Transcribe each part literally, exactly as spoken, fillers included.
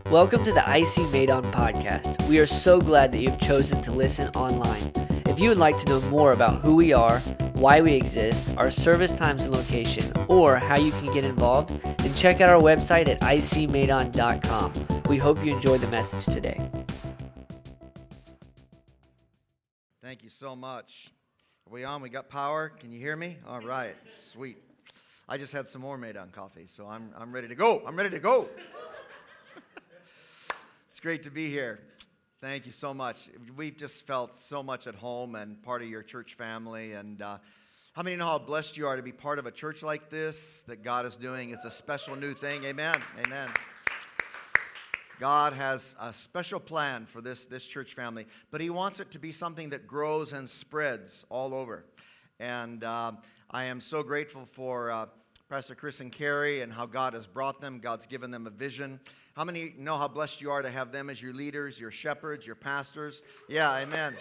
Welcome to the I C Maydon podcast. We are so glad that you've chosen to listen online. If you would like to know more about who we are, why we exist, our service times and location, or how you can get involved, then check out our website at I C maydon dot com. We hope you enjoy the message today. Thank you so much. Are we on? We got power? Can you hear me? All right, sweet. I just had some more Maydon coffee, so I'm I'm ready to go. I'm ready to go. It's great to be here. Thank you so much. We've just felt so much at home and part of your church family. And uh, how many know how blessed you are to be part of a church like this that God is doing? It's a special new thing. Amen. Amen. God has a special plan for this, this church family, but He wants it to be something that grows and spreads all over. And uh, I am so grateful for uh, Pastor Chris and Carrie and how God has brought them. God's given them a vision. How many know how blessed you are to have them as your leaders, your shepherds, your pastors? Yeah, amen.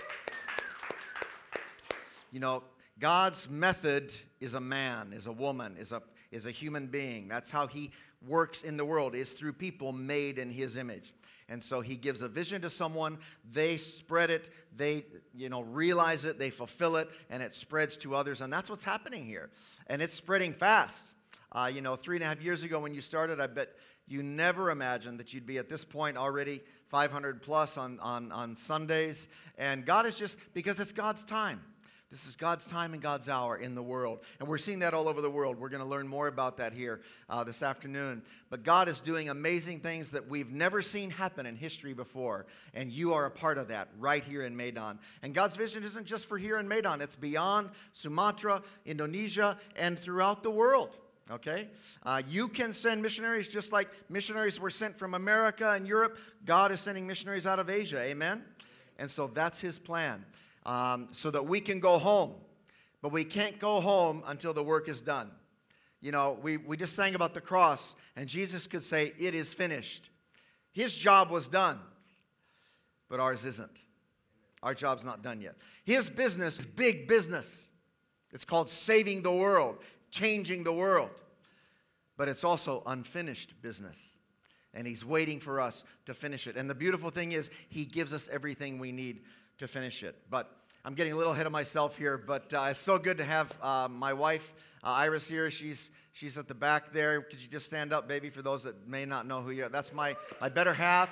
You know, God's method is a man, is a woman, is a is a human being. That's how He works in the world, is through people made in His image. And so He gives a vision to someone, they spread it, they, you know, realize it, they fulfill it, and it spreads to others. And that's what's happening here. And it's spreading fast. Uh, you know, three and a half years ago when you started, I bet you never imagined that you'd be at this point already five hundred plus on, on, on Sundays. And God is just, because it's God's time. This is God's time and God's hour in the world. And we're seeing that all over the world. We're going to learn more about that here uh, this afternoon. But God is doing amazing things that we've never seen happen in history before. And you are a part of that right here in Maydon. And God's vision isn't just for here in Maydon. It's beyond Sumatra, Indonesia, and throughout the world. Okay? Uh, you can send missionaries just like missionaries were sent from America and Europe. God is sending missionaries out of Asia. Amen? And so that's His plan. Um, so that we can go home. But we can't go home until the work is done. You know, we, we just sang about the cross, and Jesus could say, "It is finished." His job was done, but ours isn't. Our job's not done yet. His business is big business. It's called saving the world, changing the world. But it's also unfinished business. And He's waiting for us to finish it. And the beautiful thing is, He gives us everything we need to finish it. But I'm getting a little ahead of myself here, but uh, it's so good to have uh, my wife, uh, Iris, here. She's she's at the back there. Could you just stand up, baby, for those that may not know who you are? That's my, my better half.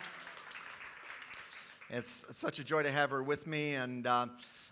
It's such a joy to have her with me, and uh,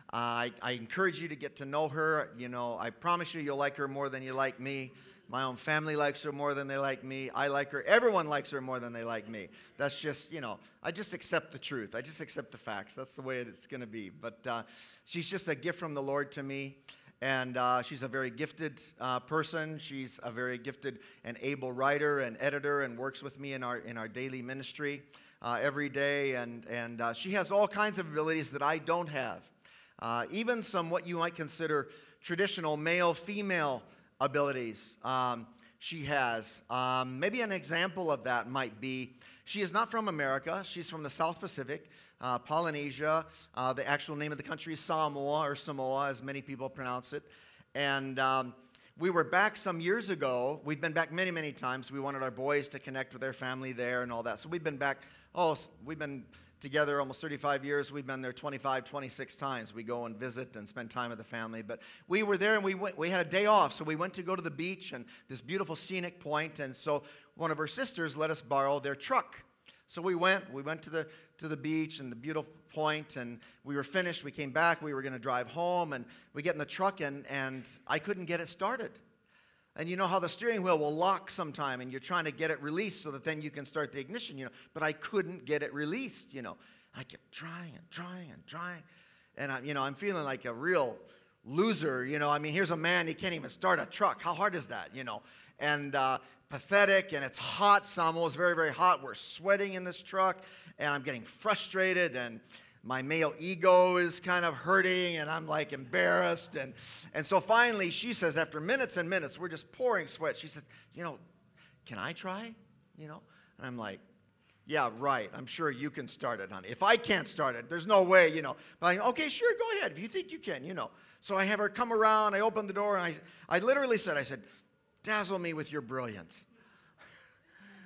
I, I encourage you to get to know her. You know, I promise you you'll like her more than you like me. My own family likes her more than they like me. I like her. Everyone likes her more than they like me. That's just, you know, I just accept the truth. I just accept the facts. That's the way it's going to be. But uh, she's just a gift from the Lord to me. And uh, she's a very gifted uh, person. She's a very gifted and able writer and editor and works with me in our in our daily ministry uh, every day. And, and uh, she has all kinds of abilities that I don't have. Uh, even some what you might consider traditional male-female abilities um, she has. Um, maybe an example of that might be, she is not from America. She's from the South Pacific, uh, Polynesia. Uh, the actual name of the country is Samoa, or Samoa, as many people pronounce it. And um, we were back some years ago. We've been back many, many times. We wanted our boys to connect with their family there and all that. So we've been back, oh, we've been together almost thirty-five years. We've been there twenty-five, twenty-six times. We go and visit and spend time with the family. But we were there and we went, we had a day off. So we went to go to the beach and this beautiful scenic point. And so one of her sisters let us borrow their truck. So we went, we went to the to the beach and the beautiful point, and we were finished. We came back. We were going to drive home, and we get in the truck, and, and I couldn't get it started. And you know how the steering wheel will lock sometime, and you're trying to get it released so that then you can start the ignition, you know. But I couldn't get it released, you know. I kept trying and trying and trying. And, I, you know, I'm feeling like a real loser, you know. I mean, here's a man, he can't even start a truck. How hard is that, you know? And uh, pathetic, and it's hot. Samoa is very, very hot. We're sweating in this truck, and I'm getting frustrated, and my male ego is kind of hurting, and I'm like embarrassed. And, and so finally, she says, after minutes and minutes, we're just pouring sweat. She says, you know, can I try? You know? And I'm like, yeah, right. I'm sure you can start it, honey. If I can't start it, there's no way, you know. But I'm like, okay, sure, go ahead. If you think you can, you know. So I have her come around. I open the door, and I, I literally said, I said, dazzle me with your brilliance.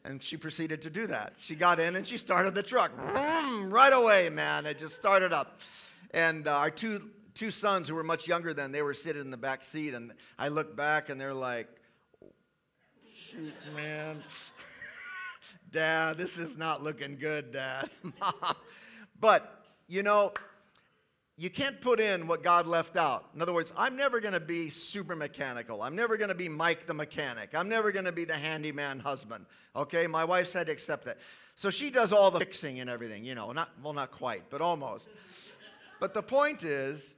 And she proceeded to do that. She got in and she started the truck. Right away, man. It just started up. And uh, our two two sons, who were much younger then, they were sitting in the back seat. And I looked back and they're like, shoot, man. Dad, this is not looking good, Dad. Mom. But, you know, you can't put in what God left out. In other words, I'm never going to be super mechanical. I'm never going to be Mike the mechanic. I'm never going to be the handyman husband. Okay? My wife's had to accept that. So she does all the fixing and everything, you know. Not, well, not quite, but almost. But the point is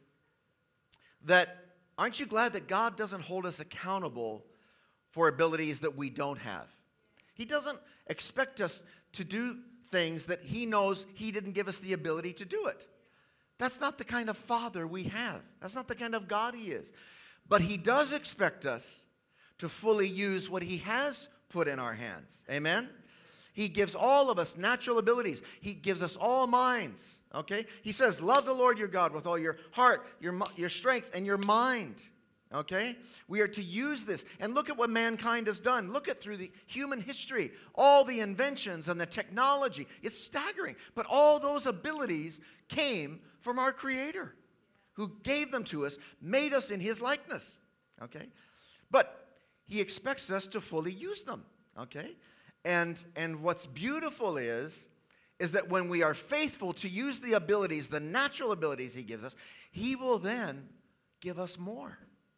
that, aren't you glad that God doesn't hold us accountable for abilities that we don't have? He doesn't expect us to do things that He knows He didn't give us the ability to do it. That's not the kind of Father we have. That's not the kind of God He is. But He does expect us to fully use what He has put in our hands. Amen? He gives all of us natural abilities. He gives us all minds. Okay? He says, love the Lord your God with all your heart, your, your strength, and your mind. Okay? We are to use this. And look at what mankind has done. Look at through the human history. All the inventions and the technology. It's staggering. But all those abilities came from our Creator, who gave them to us, made us in His likeness. Okay? But He expects us to fully use them. Okay? And, and what's beautiful is, is that when we are faithful to use the abilities, the natural abilities He gives us, He will then give us more.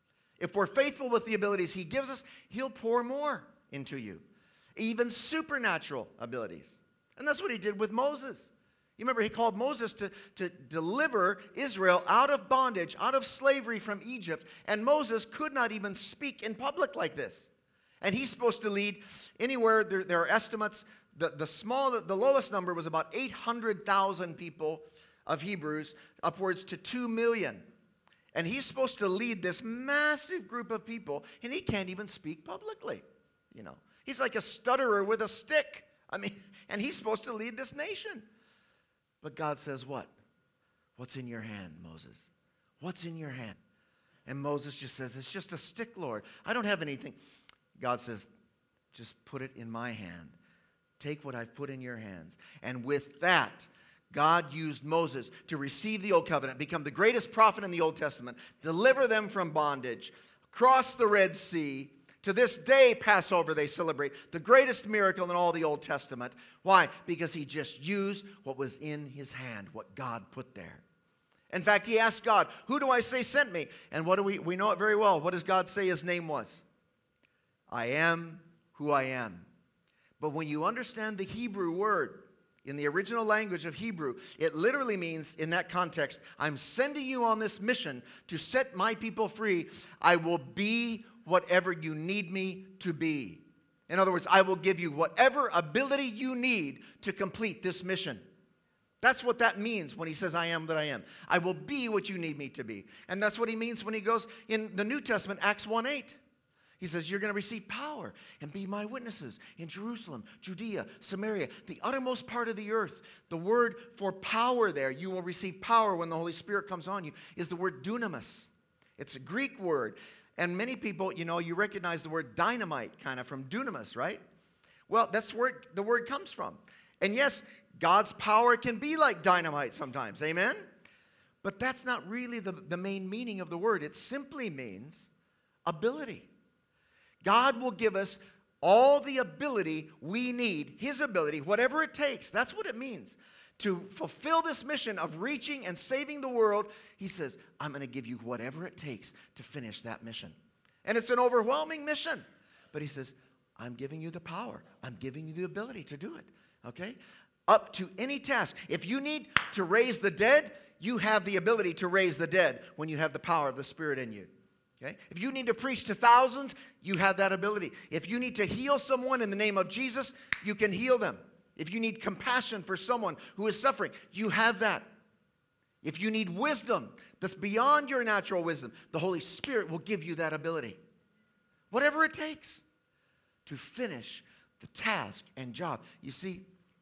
If we're faithful with the abilities He gives us, He'll pour more into you. Even supernatural abilities. And that's what He did with Moses. You remember He called Moses to, to deliver Israel out of bondage, out of slavery from Egypt. And Moses could not even speak in public like this. And he's supposed to lead anywhere, there, there are estimates, the, the small, the lowest number was about eight hundred thousand people of Hebrews, upwards to two million. And he's supposed to lead this massive group of people, and he can't even speak publicly. You know, he's like a stutterer with a stick. I mean, and he's supposed to lead this nation. But God says, what? What's in your hand, Moses? What's in your hand? And Moses just says, it's just a stick, Lord. I don't have anything. God says, just put it in my hand. Take what I've put in your hands. And with that, God used Moses to receive the Old Covenant, become the greatest prophet in the Old Testament, deliver them from bondage, cross the Red Sea. To this day, Passover, they celebrate the greatest miracle in all the Old Testament. Why? Because he just used what was in his hand, what God put there. In fact, he asked God, who do I say sent me? And what do we, we know it very well. What does God say his name was? I am who I am. But when you understand the Hebrew word, in the original language of Hebrew, it literally means, in that context, I'm sending you on this mission to set my people free. I will be whatever you need me to be. In other words, I will give you whatever ability you need to complete this mission. That's what that means when he says, I am that I am. I will be what you need me to be. And that's what he means when he goes in the New Testament, Acts one eight. He says, you're going to receive power and be my witnesses in Jerusalem, Judea, Samaria, the uttermost part of the earth. The word for power there, you will receive power when the Holy Spirit comes on you, is the word dunamis. It's a Greek word. And many people, you know, you recognize the word dynamite kind of from dunamis, right? Well, that's where the word comes from. And yes, God's power can be like dynamite sometimes. Amen? But that's not really the, the main meaning of the word. It simply means ability. God will give us all the ability we need, His ability, whatever it takes. That's what it means. To fulfill this mission of reaching and saving the world, He says, I'm going to give you whatever it takes to finish that mission. And it's an overwhelming mission. But He says, I'm giving you the power. I'm giving you the ability to do it. Okay? Up to any task. If you need to raise the dead, you have the ability to raise the dead when you have the power of the Spirit in you. Okay? If you need to preach to thousands, you have that ability. If you need to heal someone in the name of Jesus, you can heal them. If you need compassion for someone who is suffering, you have that. If you need wisdom that's beyond your natural wisdom, the Holy Spirit will give you that ability. Whatever it takes to finish the task and job. You see,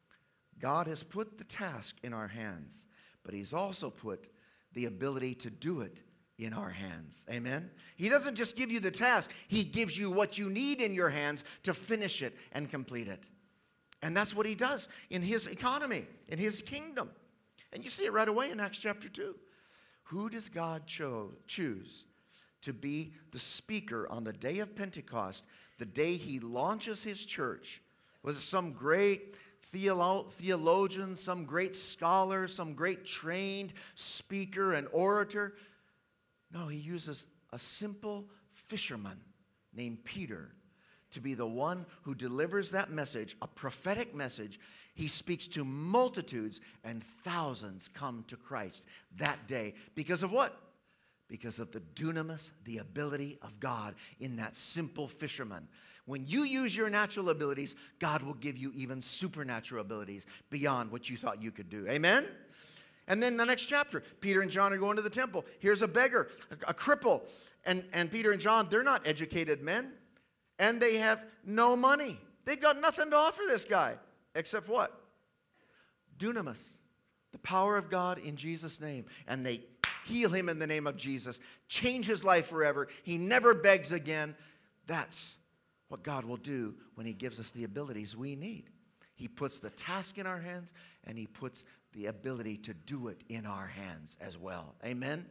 God has put the task in our hands, but He's also put the ability to do it in our hands. Amen? He doesn't just give you the task. He gives you what you need in your hands to finish it and complete it. And that's what he does in his economy, in his kingdom. And you see it right away in Acts chapter two. Who does God cho- choose to be the speaker on the day of Pentecost, the day he launches his church? Was it some great theolo- theologian, some great scholar, some great trained speaker and orator? No, he uses a simple fisherman named Peter to be the one who delivers that message, a prophetic message. He speaks to multitudes, and thousands come to Christ that day. Because of what? Because of the dunamis, the ability of God in that simple fisherman. When you use your natural abilities, God will give you even supernatural abilities beyond what you thought you could do. Amen? And then the next chapter, Peter and John are going to the temple. Here's a beggar, a, a cripple. And, and Peter and John, they're not educated men. And they have no money. They've got nothing to offer this guy. Except what? Dunamis. The power of God in Jesus' name. And they heal him in the name of Jesus. Change his life forever. He never begs again. That's what God will do when he gives us the abilities we need. He puts the task in our hands, and he puts the ability to do it in our hands as well. Amen?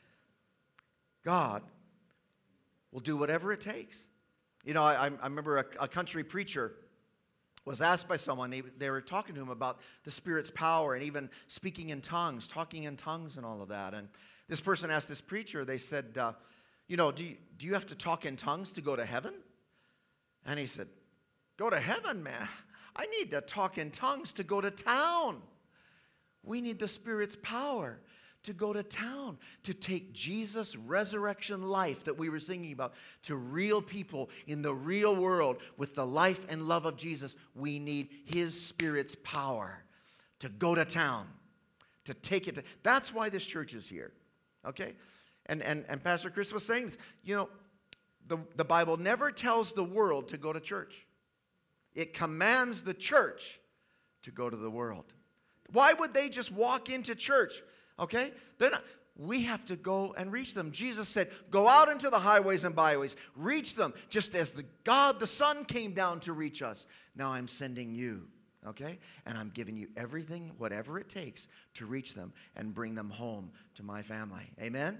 God will do whatever it takes. You know, I, I remember a, a country preacher was asked by someone, they, they were talking to him about the Spirit's power and even speaking in tongues, talking in tongues and all of that. And this person asked this preacher, they said, uh, you know, do you, do you have to talk in tongues to go to heaven? And he said, go to heaven, man. I need to talk in tongues to go to town. We need the Spirit's power to go to town, to take Jesus' resurrection life that we were singing about to real people in the real world with the life and love of Jesus. We need his Spirit's power to go to town, to take it to, that's why this church is here, okay? And, and, and Pastor Chris was saying this, you know, the, the Bible never tells the world to go to church. It commands the church to go to the world. Why would they just walk into church? Okay? They're not, we have to go and reach them. Jesus said, go out into the highways and byways. Reach them just as the God, the Son, came down to reach us. Now I'm sending you. Okay? And I'm giving you everything, whatever it takes, to reach them and bring them home to my family. Amen?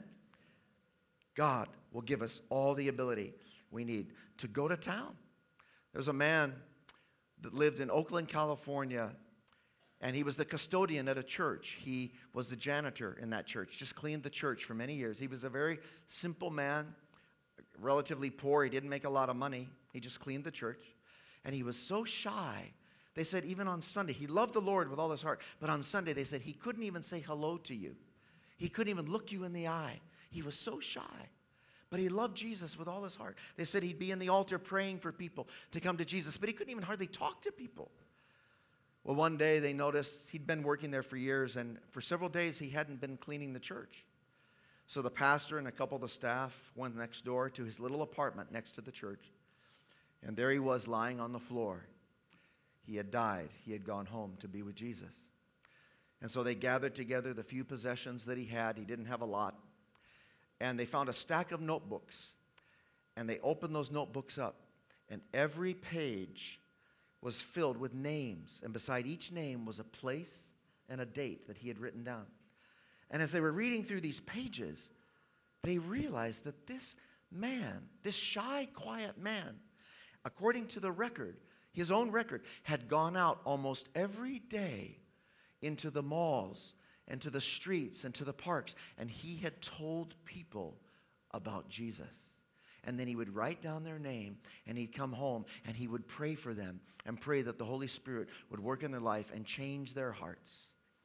God will give us all the ability we need to go to town. There's a man that lived in Oakland, California, and he was the custodian at a church. He was the janitor in that church, just cleaned the church for many years. He was a very simple man, relatively poor. He didn't make a lot of money. He just cleaned the church. And he was so shy. They said even on Sunday, he loved the Lord with all his heart, but on Sunday they said he couldn't even say hello to you. He couldn't even look you in the eye. He was so shy. But he loved Jesus with all his heart. They said he'd be in the altar praying for people to come to Jesus, but he couldn't even hardly talk to people. Well, one day they noticed he'd been working there for years, and for several days he hadn't been cleaning the church. So the pastor and a couple of the staff went next door to his little apartment next to the church, and there he was lying on the floor. He had died. He had gone home to be with Jesus. And so they gathered together the few possessions that he had. He didn't have a lot. And they found a stack of notebooks, and they opened those notebooks up, and every page was filled with names, and beside each name was a place and a date that he had written down. And as they were reading through these pages, they realized that this man, this shy, quiet man, according to the record, his own record, had gone out almost every day into the malls and to the streets and to the parks, and he had told people about Jesus. And then he would write down their name, and he'd come home, and he would pray for them and pray that the Holy Spirit would work in their life and change their hearts.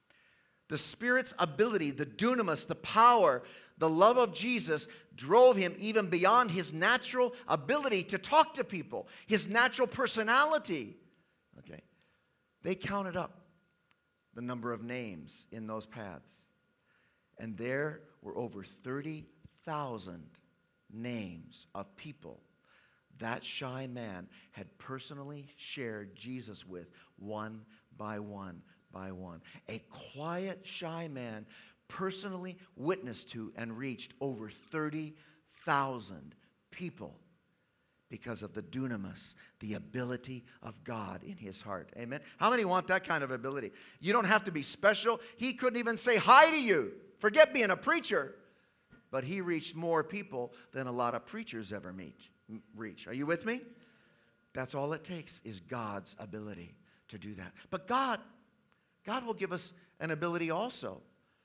The Spirit's ability, the dunamis, the power, the love of Jesus drove him even beyond his natural ability to talk to people, his natural personality. Okay, they counted up the number of names in those pads, and there were over thirty thousand names of people that shy man had personally shared Jesus with, one by one by one. A quiet, shy man personally witnessed to and reached over thirty thousand people Because of the dunamis, the ability of God in his heart. Amen. How many want that kind of ability? You don't have to be special. He couldn't even say hi to you. Forget being a preacher. But he reached more people than a lot of preachers ever meet, reach. Are you with me? That's all it takes is God's ability to do that. But God, God will give us an ability also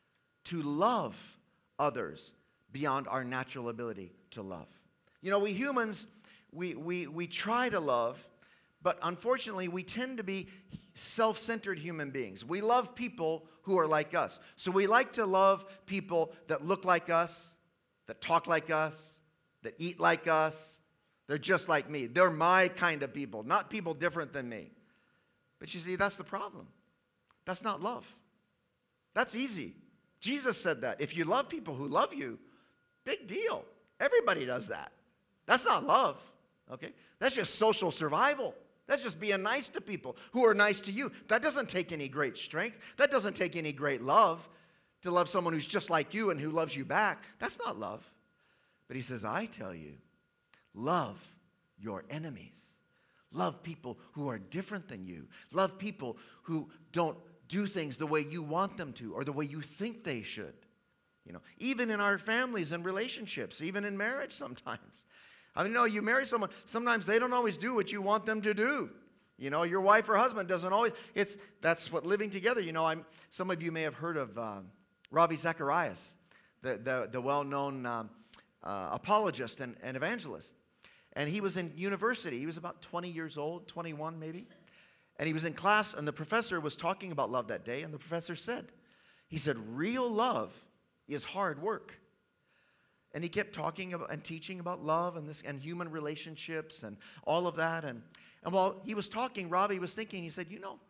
to love others beyond our natural ability to love. You know, we humans, we, we, we try to love, but unfortunately we tend to be self-centered human beings. We love people who are like us. So we like to love people that look like us, that talk like us, that eat like us. They're just like me. They're my kind of people, not people different than me. But you see, that's the problem. That's not love. That's easy. Jesus said that. If you love people who love you, big deal. Everybody does that. That's not love, okay? That's just social survival. That's just being nice to people who are nice to you. That doesn't take any great strength. That doesn't take any great love to love someone who's just like you and who loves you back. That's not love. But he says, I tell you, love your enemies. Love people who are different than you. Love people who don't do things the way you want them to or the way you think they should. You know, even in our families and relationships, even in marriage sometimes. I mean, no, you marry someone, sometimes they don't always do what you want them to do. You know, your wife or husband doesn't always, it's, that's what living together, you know, I'm, some of you may have heard of uh, Ravi Zacharias, the, the, the well-known um, uh, apologist and, and evangelist. And he was in university, he was about twenty years old, twenty-one maybe. And he was in class, and the professor was talking about love that day, and the professor said, he said, real love is hard work. And he kept talking about and teaching about love and this and human relationships and all of that. And, and while he was talking, Ravi was thinking, he said, you know,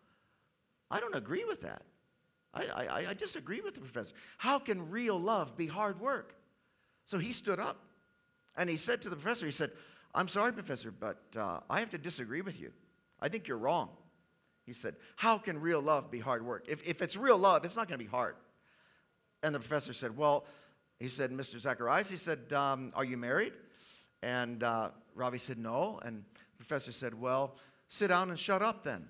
I don't agree with that. I, I, I disagree with the professor. How can real love be hard work? So he stood up and he said to the professor, he said, I'm sorry, professor, but uh, I have to disagree with you. I think you're wrong. He said, how can real love be hard work? If, if it's real love, it's not going to be hard. And the professor said, well, he said, Mister Zacharias, he said, um, are you married? And uh, Ravi said, no. And the professor said, well, sit down and shut up then.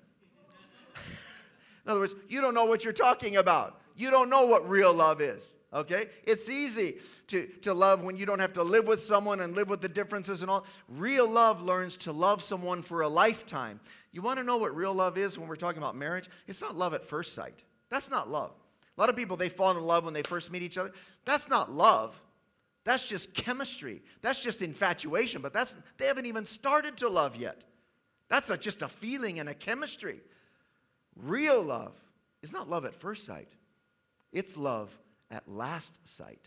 In other words, you don't know what you're talking about. You don't know what real love is, okay? It's easy to, to love when you don't have to live with someone and live with the differences and all. Real love learns to love someone for a lifetime. You want to know what real love is when we're talking about marriage? It's not love at first sight. That's not love. A lot of people, they fall in love when they first meet each other. That's not love. That's just chemistry. That's just infatuation. But that's they haven't even started to love yet. That's a, just a feeling and a chemistry. Real love is not love at first sight. It's love at last sight.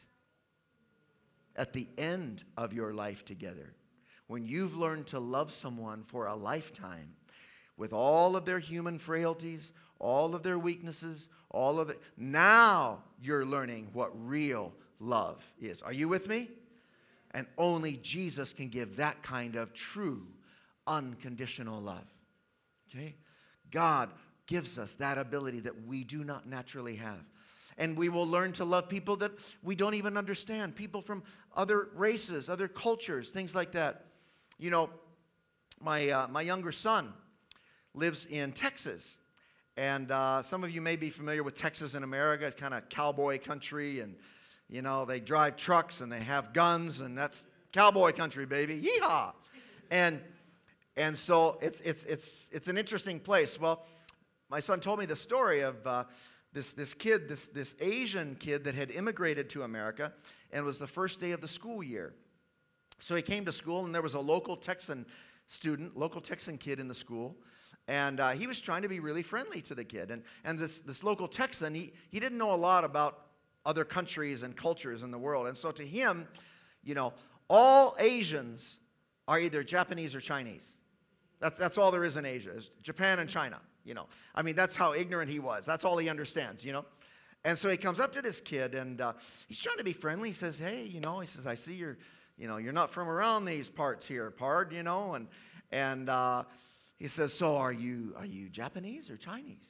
At the end of your life together. When you've learned to love someone for a lifetime with all of their human frailties, all of their weaknesses, all of it. Now you're learning what real love is. Are you with me? And only Jesus can give that kind of true, unconditional love. Okay? God gives us that ability that we do not naturally have. And we will learn to love people that we don't even understand. People from other races, other cultures, things like that. You know, my, uh, my younger son lives in Texas. And uh, some of you may be familiar with Texas in America. It's kind of cowboy country. And, you know, they drive trucks and they have guns. And that's cowboy country, baby. Yeehaw! And, and so it's, it's, it's, it's an interesting place. Well, my son told me the story of uh, this, this kid, this, this Asian kid that had immigrated to America. And it was the first day of the school year. So he came to school, and there was a local Texan student, local Texan kid in the school. And uh, he was trying to be really friendly to the kid. And, and this, this local Texan, he, he didn't know a lot about other countries and cultures in the world. And so to him, you know, all Asians are either Japanese or Chinese. That, that's all there is in Asia, is Japan and China, you know. I mean, that's how ignorant he was. That's all he understands, you know. And so he comes up to this kid, and uh, he's trying to be friendly. He says, hey, you know, he says, I see you're, you know, you're not from around these parts here, pard, you know. And, and, uh, He says, so are you are you Japanese or Chinese?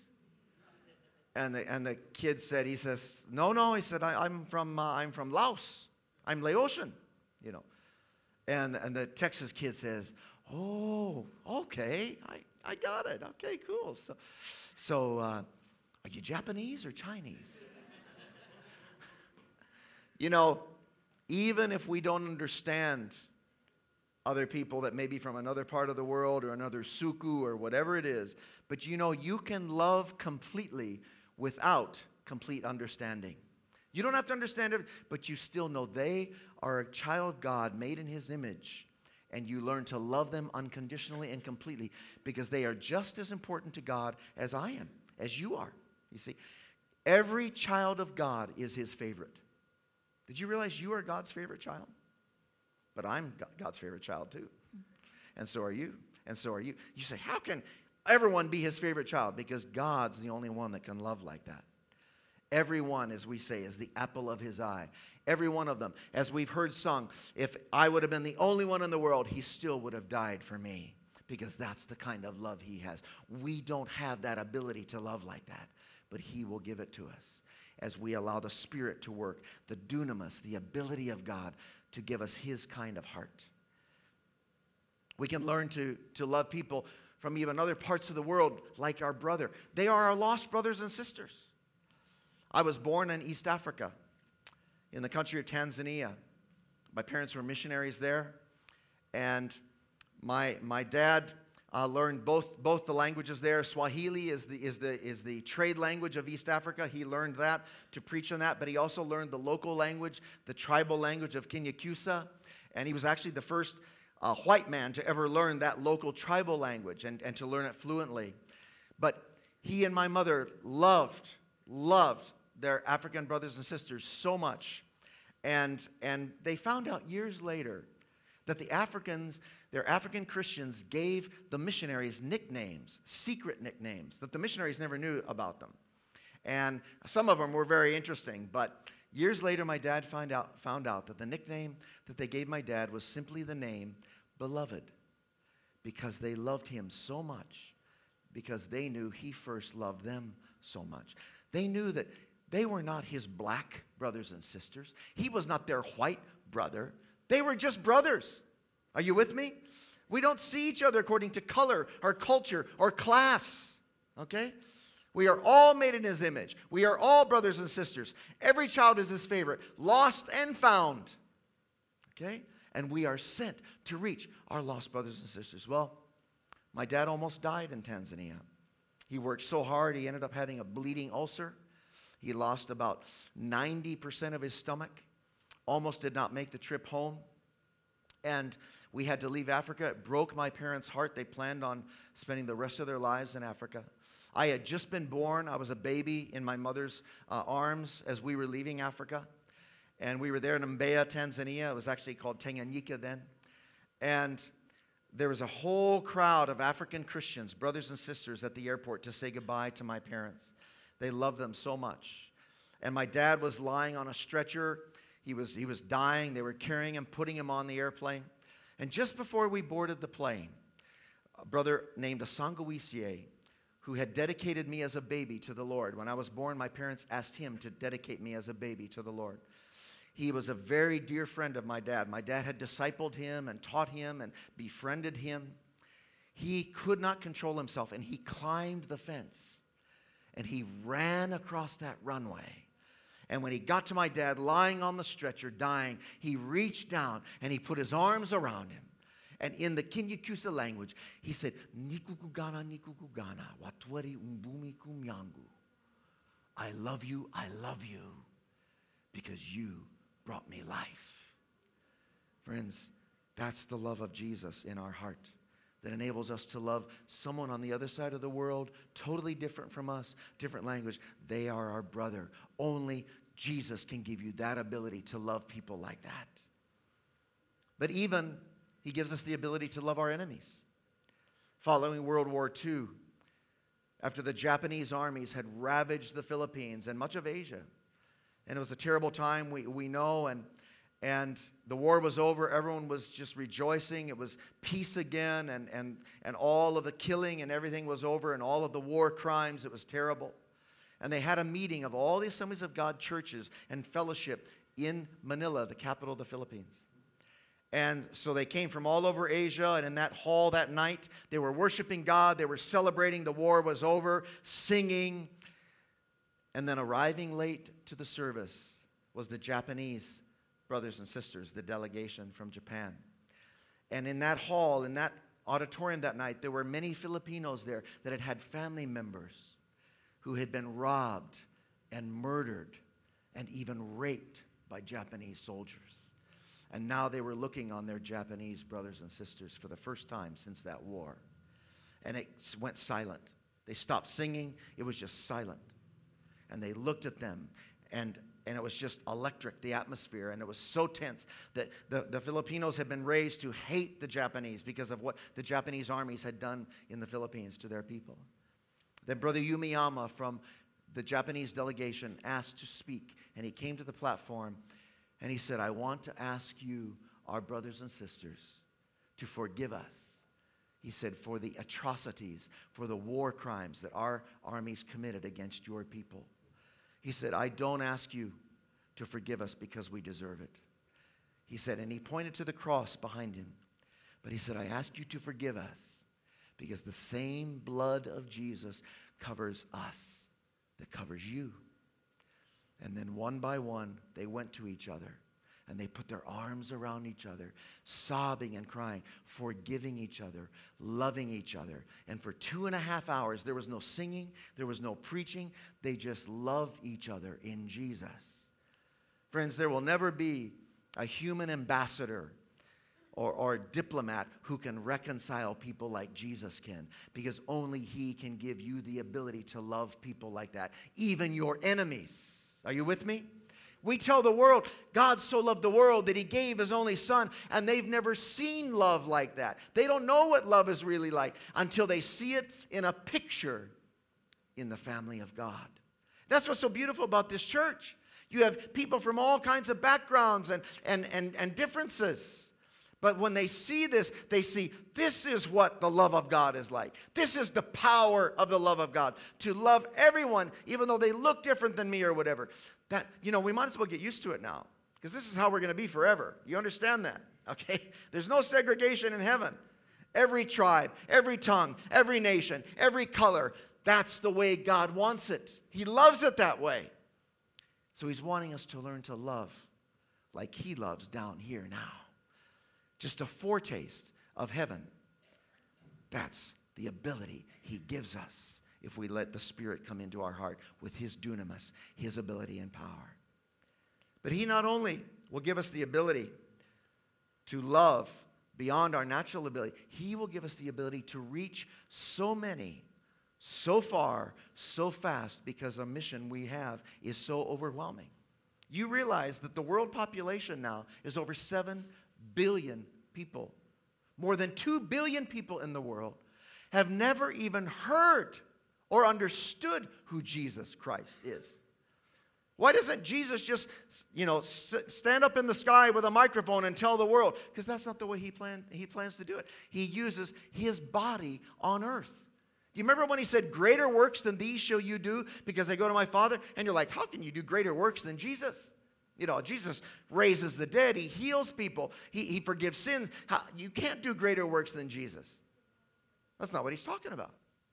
And the and the kid said, he says, no, no. He said, I, I'm from uh, I'm from Laos. I'm Laotian, you know. And and the Texas kid says, Oh, okay. I, I got it. Okay, cool. So, so uh, are you Japanese or Chinese? You know, even if we don't understand other people that may be from another part of the world or another suku or whatever it is, but you know, you can love completely without complete understanding. You don't have to understand it, but you still know they are a child of God made in His image. And you learn to love them unconditionally and completely because they are just as important to God as I am, as you are. You see, every child of God is His favorite. Did you realize you are God's favorite child? But I'm God's favorite child too. And so are you. And so are you. You say, how can everyone be His favorite child? Because God's the only one that can love like that. Everyone, as we say, is the apple of His eye. Every one of them. As we've heard sung, if I would have been the only one in the world, He still would have died for me. Because that's the kind of love He has. We don't have that ability to love like that. But He will give it to us as we allow the Spirit to work. The dunamis, the ability of God to give us His kind of heart. We can learn to, to love people from even other parts of the world like our brother. They are our lost brothers and sisters. I was born in East Africa, in the country of Tanzania. My parents were missionaries there, and my my dad uh, learned both both the languages there. Swahili is the is the is the trade language of East Africa. He learned that to preach on that, but he also learned the local language, the tribal language of Kinyakyusa, and he was actually the first uh, white man to ever learn that local tribal language and, and to learn it fluently. But he and my mother loved loved their African brothers and sisters so much. And, and they found out years later that the Africans, their African Christians, gave the missionaries nicknames, secret nicknames, that the missionaries never knew about them. And some of them were very interesting. But years later, my dad found out, found out that the nickname that they gave my dad was simply the name Beloved, because they loved him so much, because they knew he first loved them so much. They knew that they were not his black brothers and sisters. He was not their white brother. They were just brothers. Are you with me? We don't see each other according to color or culture or class. Okay? We are all made in His image. We are all brothers and sisters. Every child is His favorite, lost and found. Okay? And we are sent to reach our lost brothers and sisters. Well, my dad almost died in Tanzania. He worked so hard, he ended up having a bleeding ulcer. He lost about ninety percent of his stomach, almost did not make the trip home. And we had to leave Africa. It broke my parents' heart. They planned on spending the rest of their lives in Africa. I had just been born. I was a baby in my mother's uh, arms as we were leaving Africa. And we were there in Mbeya, Tanzania. It was actually called Tanganyika then. And there was a whole crowd of African Christians, brothers and sisters, at the airport to say goodbye to my parents. They loved them so much. And my dad was lying on a stretcher. He was, he was dying. They were carrying him, putting him on the airplane. And just before we boarded the plane, a brother named Asangawisie, who had dedicated me as a baby to the Lord. When I was born, my parents asked him to dedicate me as a baby to the Lord. He was a very dear friend of my dad. My dad had discipled him and taught him and befriended him. He could not control himself, and he climbed the fence. And he ran across that runway. And when he got to my dad lying on the stretcher, dying, he reached down and he put his arms around him. And in the Kinyakyusa language, he said, Nikukugana, Nikukugana, Watwari umbumi kumyangu. I love you, I love you, because you brought me life. Friends, that's the love of Jesus in our heart that enables us to love someone on the other side of the world, totally different from us, different language. They are our brother. Only Jesus can give you that ability to love people like that. But even, He gives us the ability to love our enemies. Following World War Two, after the Japanese armies had ravaged the Philippines and much of Asia, and it was a terrible time, we, we know, and And the war was over. Everyone was just rejoicing. It was peace again, and, and, and all of the killing and everything was over, and all of the war crimes. It was terrible. And they had a meeting of all the Assemblies of God churches and fellowship in Manila, the capital of the Philippines. And so they came from all over Asia, and in that hall that night, they were worshiping God. They were celebrating the war was over, singing. And then arriving late to the service was the Japanese brothers and sisters, the delegation from Japan. And in that hall, in that auditorium that night, there were many Filipinos there that had had family members who had been robbed and murdered and even raped by Japanese soldiers. And now they were looking on their Japanese brothers and sisters for the first time since that war. And it went silent. They stopped singing. It was just silent. And they looked at them, and, and it was just electric, the atmosphere. And it was so tense that the, the Filipinos had been raised to hate the Japanese because of what the Japanese armies had done in the Philippines to their people. Then Brother Yumiyama from the Japanese delegation asked to speak. And he came to the platform. And he said, I want to ask you, our brothers and sisters, to forgive us. He said, for the atrocities, for the war crimes that our armies committed against your people. He said, I don't ask you to forgive us because we deserve it. He said, and he pointed to the cross behind him. But he said, I ask you to forgive us because the same blood of Jesus covers us that covers you. And then one by one, they went to each other, and they put their arms around each other, sobbing and crying, forgiving each other, loving each other. And for two and a half hours, there was no singing, there was no preaching. They just loved each other in Jesus. Friends, there will never be a human ambassador or, or diplomat who can reconcile people like Jesus can, because only He can give you the ability to love people like that, even your enemies. Are you with me? We tell the world, God so loved the world that He gave His only Son, and they've never seen love like that. They don't know what love is really like until they see it in a picture in the family of God. That's what's so beautiful about this church. You have people from all kinds of backgrounds and, and, and, and differences. But when they see this, they see this is what the love of God is like. This is the power of the love of God. To love everyone, even though they look different than me or whatever. That, you know, we might as well get used to it now. Because this is how we're going to be forever. You understand that? Okay? There's no segregation in heaven. Every tribe, every tongue, every nation, every color. That's the way God wants it. He loves it that way. So He's wanting us to learn to love like He loves down here now. Just a foretaste of heaven. That's the ability He gives us if we let the Spirit come into our heart with His dunamis, His ability and power. But He not only will give us the ability to love beyond our natural ability, He will give us the ability to reach so many, so far, so fast, because the mission we have is so overwhelming. You realize that the world population now is over seven billion people. More than two billion people in the world have never even heard or understood who Jesus Christ is. Why doesn't Jesus just, you know, stand up in the sky with a microphone and tell the world? Because that's not the way he, plan, he plans to do it. He uses His body on earth. Do you remember when He said, greater works than these shall you do because I go to my Father? And you're like, how can you do greater works than Jesus? You know, Jesus raises the dead. He heals people. He, he forgives sins. How, you can't do greater works than Jesus. That's not what He's talking about.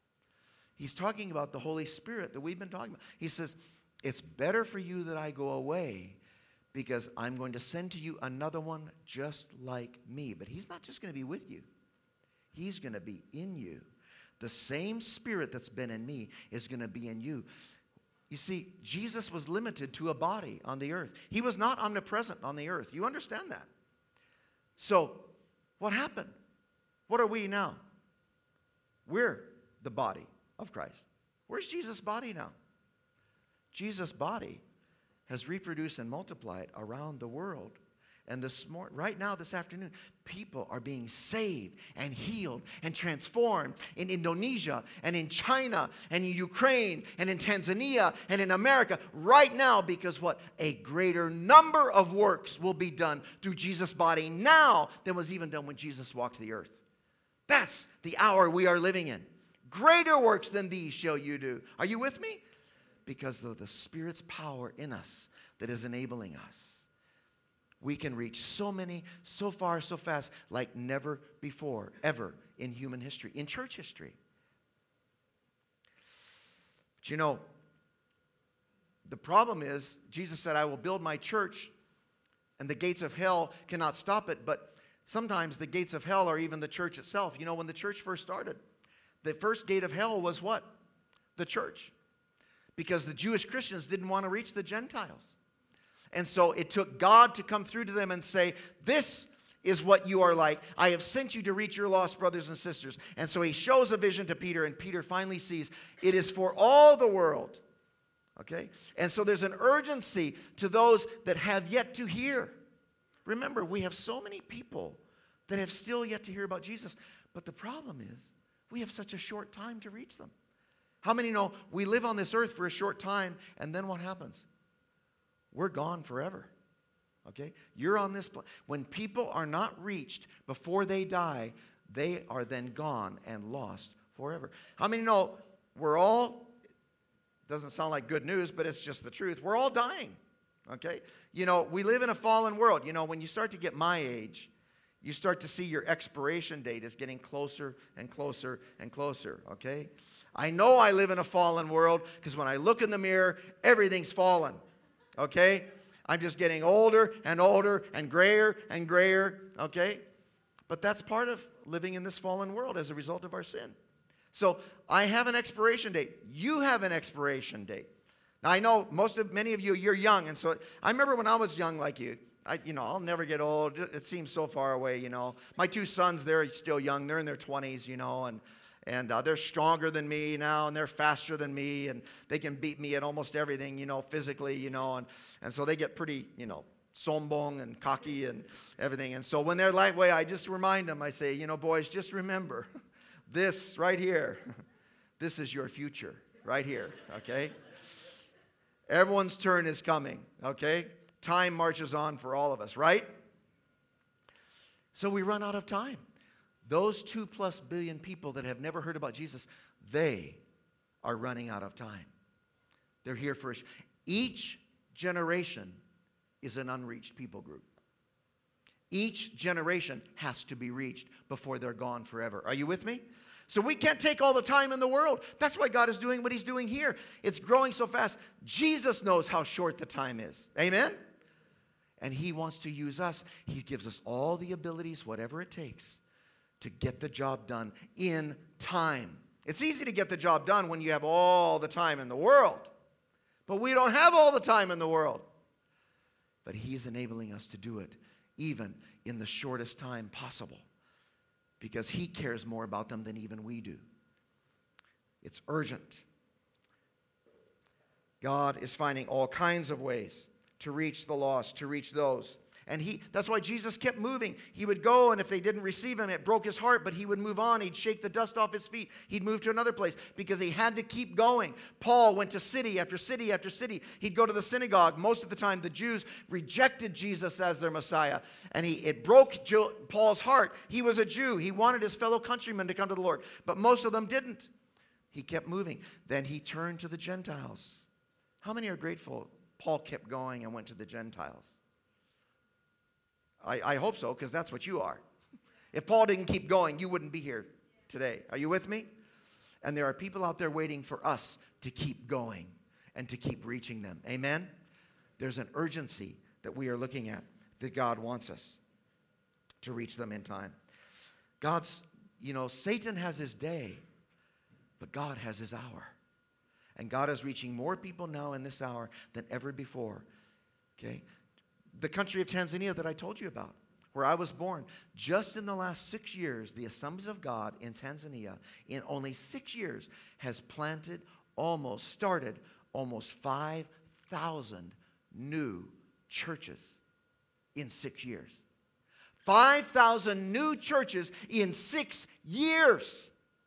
He's talking about the Holy Spirit that we've been talking about. He says, it's better for you that I go away because I'm going to send to you another one just like me. But He's not just going to be with you. He's going to be in you. The same Spirit that's been in me is going to be in you. You see, Jesus was limited to a body on the earth. He was not omnipresent on the earth. You understand that? So, what happened? What are we now? We're the body of Christ. Where's Jesus' body now? Jesus' body has reproduced and multiplied around the world. And this mor- right now, this afternoon, people are being saved and healed and transformed in Indonesia and in China and in Ukraine and in Tanzania and in America right now, because what? A greater number of works will be done through Jesus' body now than was even done when Jesus walked the earth. That's the hour we are living in. Greater works than these shall you do. Are you with me? Because of the Spirit's power in us that is enabling us. we can reach so many, so far, so fast, like never before, ever in human history, in church history. But you know, the problem is, Jesus said, I will build my church, and the gates of hell cannot stop it. But sometimes the gates of hell are even the church itself. You know, when the church first started, the first gate of hell was what? The church. Because the Jewish Christians didn't want to reach the Gentiles. And so it took God to come through to them and say, this is what you are like. I have sent you to reach your lost brothers and sisters. And so he shows a vision to Peter, and Peter finally sees it is for all the world. Okay? And so there's an urgency to those that have yet to hear. Remember, we have so many people that have still yet to hear about Jesus. But the problem is, we have such a short time to reach them. How many know we live on this earth for a short time, and then what happens? We're gone forever. Okay? You're on this planet. When people are not reached before they die, they are then gone and lost forever. How many know we're all, doesn't sound like good news, but it's just the truth. We're all dying. Okay? You know, we live in a fallen world. You know, when you start to get my age, you start to see your expiration date is getting closer and closer and closer. Okay? I know I live in a fallen world because when I look in the mirror, everything's fallen. Okay? I'm just getting older and older and grayer and grayer. Okay? But that's part of living in this fallen world as a result of our sin. So I have an expiration date. You have an expiration date. Now I know most of many of you, you're young, and so I remember when I was young like you. I, you know, I'll never get old. It seems so far away. You know, my two sons, they're still young. They're in their twenties. You know, and and uh, they're stronger than me now, and they're faster than me, and they can beat me at almost everything. You know, physically. You know, and and so they get pretty, you know, sombong and cocky and everything. And so when they're that way, I just remind them. I say, you know, boys, just remember. This right here, this is your future, right here, okay? Everyone's turn is coming, okay? Time marches on for all of us, right? So we run out of time. Those two plus billion people that have never heard about Jesus, they are running out of time. They're here for us. Each generation is an unreached people group. Each generation has to be reached before they're gone forever. Are you with me? So we can't take all the time in the world. That's why God is doing what he's doing here. It's growing so fast. Jesus knows how short the time is. Amen? And he wants to use us. He gives us all the abilities, whatever it takes, to get the job done in time. It's easy to get the job done when you have all the time in the world. But we don't have all the time in the world. But he's enabling us to do it even in the shortest time possible. Because he cares more about them than even we do. It's urgent. God is finding all kinds of ways to reach the lost, to reach those. And he that's why Jesus kept moving. He would go, and if they didn't receive him, it broke his heart, but he would move on. He'd shake the dust off his feet. He'd move to another place because he had to keep going. Paul went to city after city after city. He'd go to the synagogue. Most of the time, the Jews rejected Jesus as their Messiah, and he it broke Paul's heart. He was a Jew. He wanted his fellow countrymen to come to the Lord, but most of them didn't. He kept moving. Then he turned to the Gentiles. How many are grateful Paul kept going and went to the Gentiles? I, I hope so, because that's what you are. If Paul didn't keep going, you wouldn't be here today. Are you with me? And there are people out there waiting for us to keep going and to keep reaching them. Amen? There's an urgency that we are looking at that God wants us to reach them in time. God's, you know, Satan has his day, but God has his hour. And God is reaching more people now in this hour than ever before. Okay? The country of Tanzania that I told you about, where I was born, just in the last six years, the Assemblies of God in Tanzania, in only six years, has planted almost, started almost five thousand new churches in six years. five thousand new churches in six years.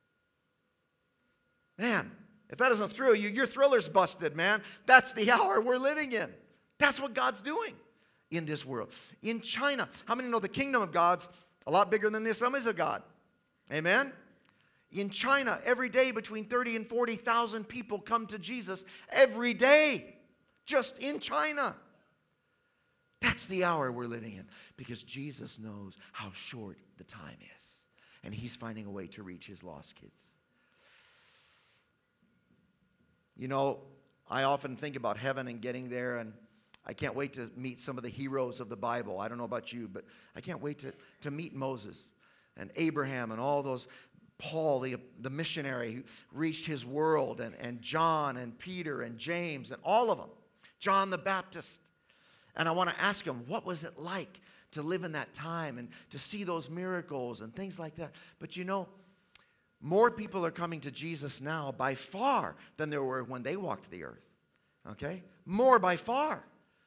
Man, if that doesn't thrill you, your thriller's busted, man. That's the hour we're living in. That's what God's doing in this world. In China, how many know the kingdom of God's a lot bigger than the Assemblies of God? Amen? In China, every day between thirty and forty thousand people come to Jesus every day, just in China. That's the hour we're living in, because Jesus knows how short the time is. And he's finding a way to reach his lost kids. You know, I often think about heaven and getting there, and I can't wait to meet some of the heroes of the Bible. I don't know about you, but I can't wait to, to meet Moses and Abraham and all those, Paul, the, the missionary who reached his world, and, and John and Peter and James and all of them, John the Baptist. And I want to ask him, what was it like to live in that time and to see those miracles and things like that? But you know, more people are coming to Jesus now by far than there were when they walked the earth. Okay? More by far.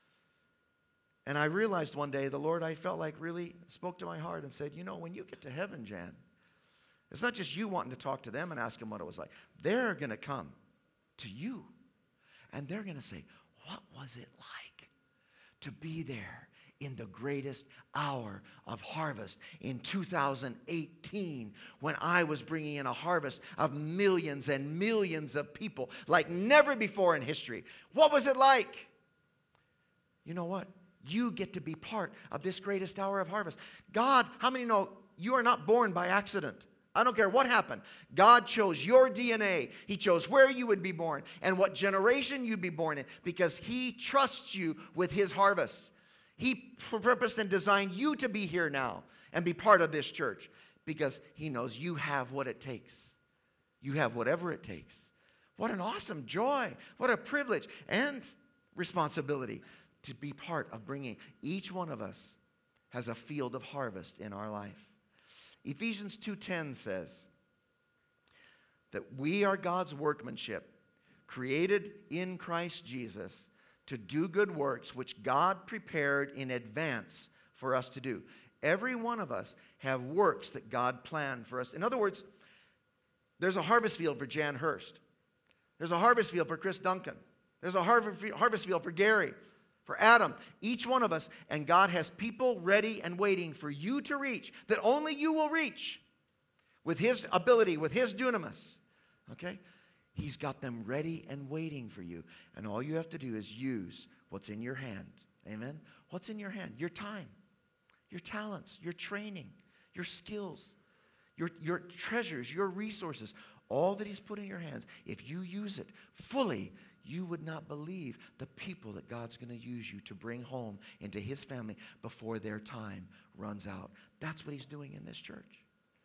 And I realized one day, the Lord, I felt like really spoke to my heart and said, you know, when you get to heaven, Jan, it's not just you wanting to talk to them and ask them what it was like. They're going to come to you. And they're going to say, what was it like to be there in the greatest hour of harvest in two thousand eighteen, when I was bringing in a harvest of millions and millions of people like never before in history? What was it like? You know what? You get to be part of this greatest hour of harvest. God, how many know you are not born by accident? I don't care what happened. God chose your D N A. He chose where you would be born and what generation you'd be born in, because he trusts you with his harvest. He purposed and designed you to be here now and be part of this church, because he knows you have what it takes. You have whatever it takes. What an awesome joy. What a privilege and responsibility to be part of bringing. Each one of us has a field of harvest in our life. Ephesians two ten says that we are God's workmanship, created in Christ Jesus to do good works which God prepared in advance for us to do. Every one of us have works that God planned for us. In other words, there's a harvest field for Jan Hurst. There's a harvest field for Chris Duncan. There's a harvest field for Gary, for Adam, each one of us. And God has people ready and waiting for you to reach, that only you will reach with his ability, with his dunamis. Okay? He's got them ready and waiting for you. And all you have to do is use what's in your hand. Amen? What's in your hand? Your time, your talents, your training, your skills, your, your treasures, your resources. All that he's put in your hands. If you use it fully, you would not believe the people that God's going to use you to bring home into his family before their time runs out. That's what he's doing in this church.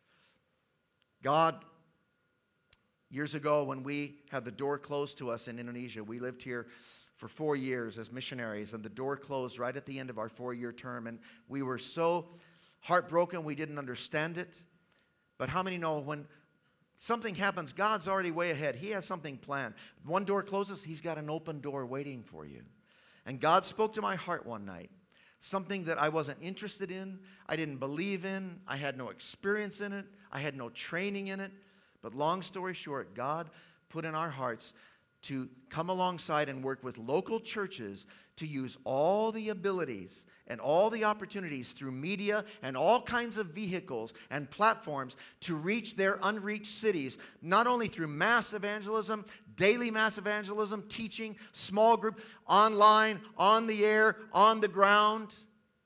God, years ago when we had the door closed to us in Indonesia, we lived here for four years as missionaries, and the door closed right at the end of our four-year term, and we were so heartbroken we didn't understand it. But how many know when something happens, God's already way ahead. He has something planned. One door closes, he's got an open door waiting for you. And God spoke to my heart one night, something that I wasn't interested in, I didn't believe in, I had no experience in it, I had no training in it. But long story short, God put in our hearts to come alongside and work with local churches to use all the abilities and all the opportunities through media and all kinds of vehicles and platforms to reach their unreached cities, not only through mass evangelism, daily mass evangelism, teaching, small group, online, on the air, on the ground.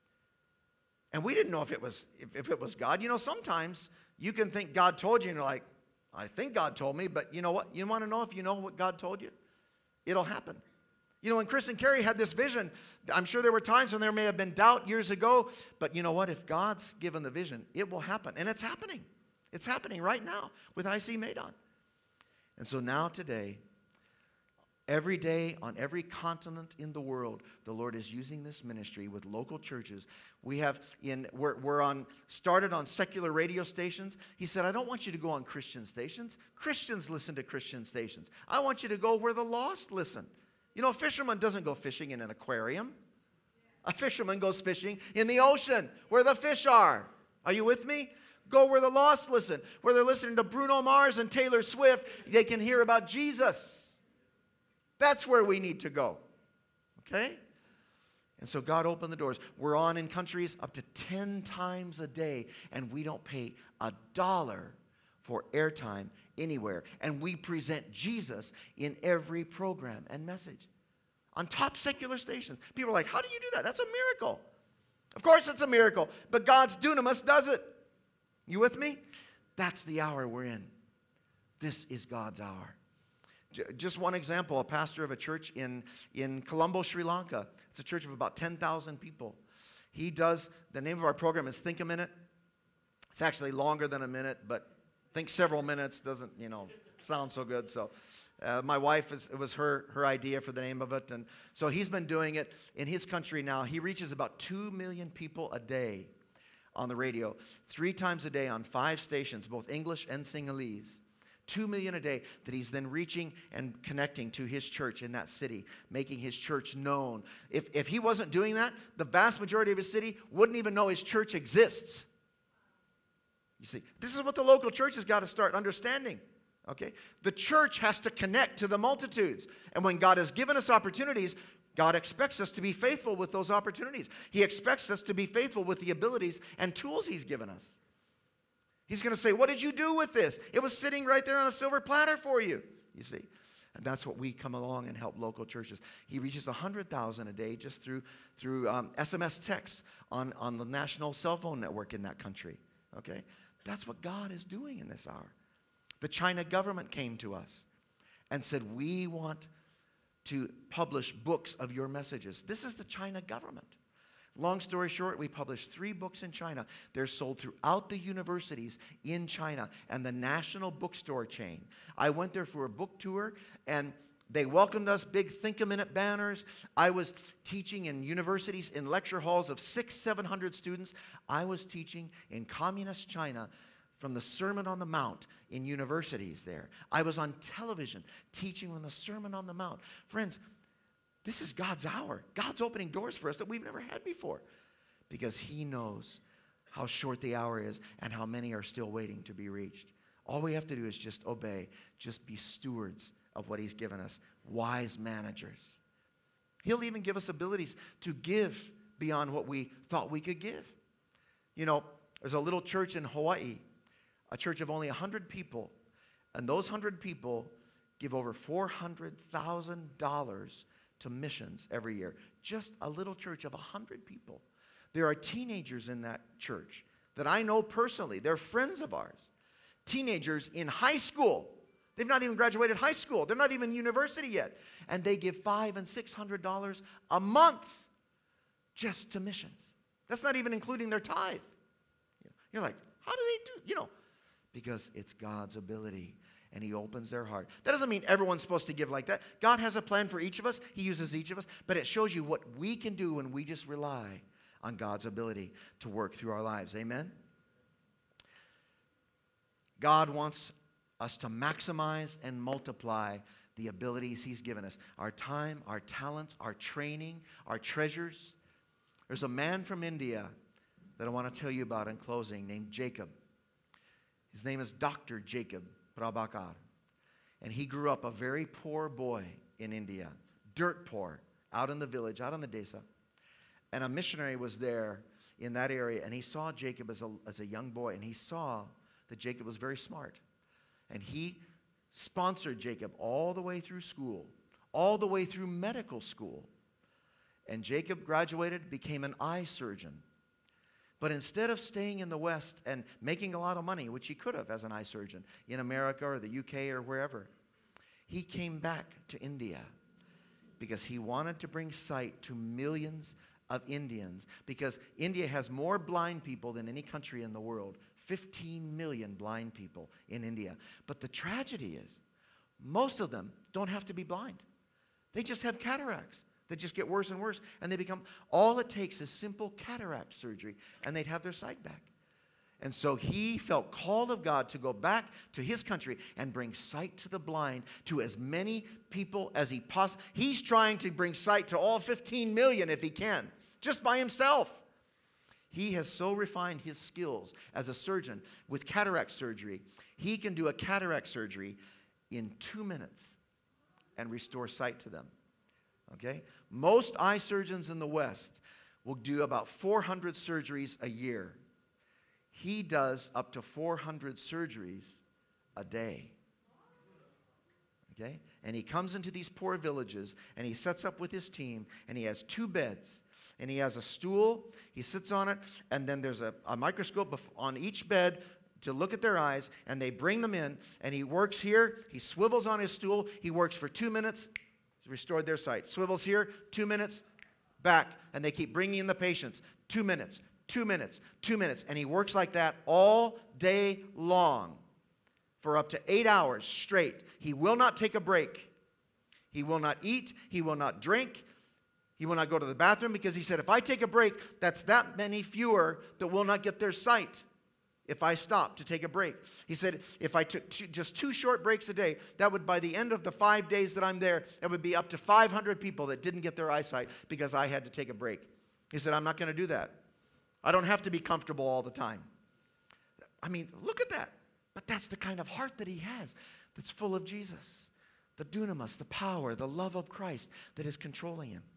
And we didn't know if it was if, if it was God. You know, sometimes you can think God told you and you're like, I think God told me, but you know what? You want to know if you know what God told you? It'll happen. You know, when Chris and Carrie had this vision, I'm sure there were times when there may have been doubt years ago, but you know what? If God's given the vision, it will happen. And it's happening. It's happening right now with I C Medan. And so now today, every day on every continent in the world, the Lord is using this ministry with local churches. We have in we're, we're on started on secular radio stations. He said, I don't want you to go on Christian stations. Christians listen to Christian stations. I want you to go where the lost listen. You know, a fisherman doesn't go fishing in an aquarium. A fisherman goes fishing in the ocean where the fish are. Are you with me? Go where the lost listen. Where they're listening to Bruno Mars and Taylor Swift, they can hear about Jesus. That's where we need to go. Okay? And so God opened the doors. We're on in countries up to ten times a day, and we don't pay a dollar for airtime anywhere. And we present Jesus in every program and message. on top secular stations. People are like, how do you do that? That's a miracle. Of course it's a miracle, but God's dunamis does it. You with me? That's the hour we're in. This is God's hour. J- just one example, a pastor of a church in, in Colombo, Sri Lanka. It's a church of about ten thousand people. He does, the name of our program is Think a Minute. It's actually longer than a minute, but think several minutes doesn't, you know, sound so good. So uh, my wife, is, it was her, her idea for the name of it. And so he's been doing it in his country now. He reaches about two million people a day on the radio, three times a day on five stations, both English and Sinhalese. Two million a day that he's then reaching and connecting to his church in that city, making his church known. If, if he wasn't doing that, the vast majority of his city wouldn't even know his church exists. You see, this is what the local church has got to start understanding. Okay? The church has to connect to the multitudes. And when God has given us opportunities, God expects us to be faithful with those opportunities. He expects us to be faithful with the abilities and tools He's given us. He's going to say, what did you do with this? It was sitting right there on a silver platter for you, you see. And that's what we come along and help local churches. He reaches one hundred thousand a day just through, through um, S M S texts on, on the national cell phone network in that country. Okay? That's what God is doing in this hour. The China government came to us and said, we want to publish books of your messages. This is the China government. Long story short, we published three books in China. They're sold throughout the universities in China and the national bookstore chain. I went there for a book tour, and they welcomed us, big Think a Minute banners. I was teaching in universities, in lecture halls of six, seven hundred students. I was teaching in communist China from the Sermon on the Mount in universities there. I was on television teaching from the Sermon on the Mount. Friends, this is God's hour. God's opening doors for us that we've never had before because He knows how short the hour is and how many are still waiting to be reached. All we have to do is just obey, just be stewards of what He's given us, wise managers. He'll even give us abilities to give beyond what we thought we could give. You know, there's a little church in Hawaii, a church of only one hundred people, and those one hundred people give over four hundred thousand dollars to missions every year. Just a little church of one hundred people. There are teenagers in that church that I know personally. They're friends of ours. Teenagers in high school. They've not even graduated high school. They're not even university yet. And they give five and six hundred dollars a month just to missions. That's not even including their tithe. You're like, how do they do? You know, because it's God's ability. And He opens their heart. That doesn't mean everyone's supposed to give like that. God has a plan for each of us. He uses each of us. But it shows you what we can do when we just rely on God's ability to work through our lives. Amen? God wants us to maximize and multiply the abilities He's given us. Our time, our talents, our training, our treasures. There's a man from India that I want to tell you about in closing named Jacob. His name is Doctor Jacob Prabhakar. And he grew up a very poor boy in India, dirt poor, out in the village, out in the desa. And a missionary was there in that area, and he saw Jacob as a, as a young boy, and he saw that Jacob was very smart. And he sponsored Jacob all the way through school, all the way through medical school. And Jacob graduated, became an eye surgeon. But instead of staying in the West and making a lot of money, which he could have as an eye surgeon in America or the U K or wherever, he came back to India because he wanted to bring sight to millions of Indians, because India has more blind people than any country in the world. fifteen million blind people in India. But the tragedy is, most of them don't have to be blind. They just have cataracts. They just get worse and worse, and they become, all it takes is simple cataract surgery, and they'd have their sight back. And so he felt called of God to go back to his country and bring sight to the blind, to as many people as he possibly. He's trying to bring sight to all fifteen million if he can, just by himself. He has so refined his skills as a surgeon with cataract surgery. He can do a cataract surgery in two minutes and restore sight to them. Okay? Most eye surgeons in the West will do about four hundred surgeries a year. He does up to four hundred surgeries a day. Okay? and he comes into these poor villages, and he sets up with his team, and he has two beds, and he has a stool. He sits on it, and then there's a, a microscope on each bed to look at their eyes, and they bring them in, and he works here. He swivels on his stool. He works for two minutes. He's restored their sight. Swivels here, two minutes, back, and they keep bringing in the patients. Two minutes, two minutes, two minutes, and he works like that all day long for up to eight hours straight. He will not take a break. He will not eat. He will not drink. He will not go to the bathroom, because he said, if I take a break, that's that many fewer that will not get their sight if I stop to take a break. He said, if I took two, just two short breaks a day, that would, by the end of the five days that I'm there, it would be up to five hundred people that didn't get their eyesight because I had to take a break. He said, I'm not going to do that. I don't have to be comfortable all the time. I mean, look at that. But that's the kind of heart that he has, that's full of Jesus. The dunamis, the power, the love of Christ that is controlling him.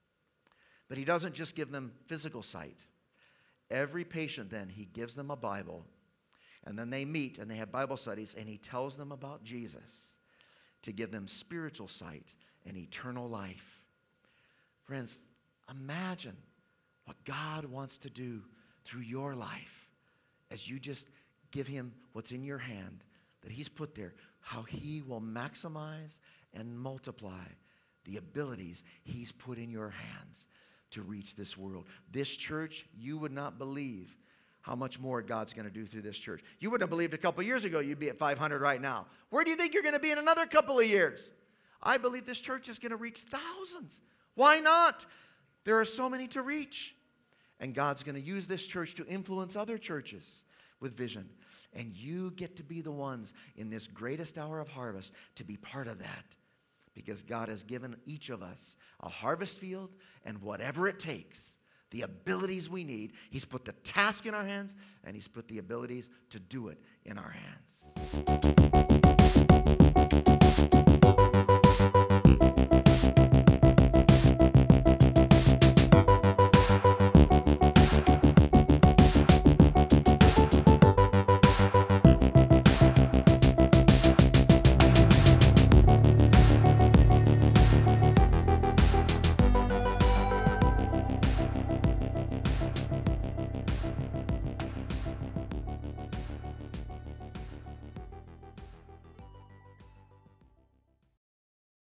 But he doesn't just give them physical sight. Every patient then, he gives them a Bible, and then they meet and they have Bible studies, and he tells them about Jesus to give them spiritual sight and eternal life. Friends, imagine what God wants to do through your life as you just give him what's in your hand that he's put there, how he will maximize and multiply the abilities he's put in your hands to reach this world. This church, you would not believe how much more God's going to do through this church. You wouldn't have believed a couple years ago you'd be at five hundred right now. Where do you think you're going to be in another couple of years? I believe this church is going to reach thousands. Why not? There are so many to reach. And God's going to use this church to influence other churches with vision. And you get to be the ones in this greatest hour of harvest to be part of that. Because God has given each of us a harvest field, and whatever it takes, the abilities we need, he's put the task in our hands, and he's put the abilities to do it in our hands.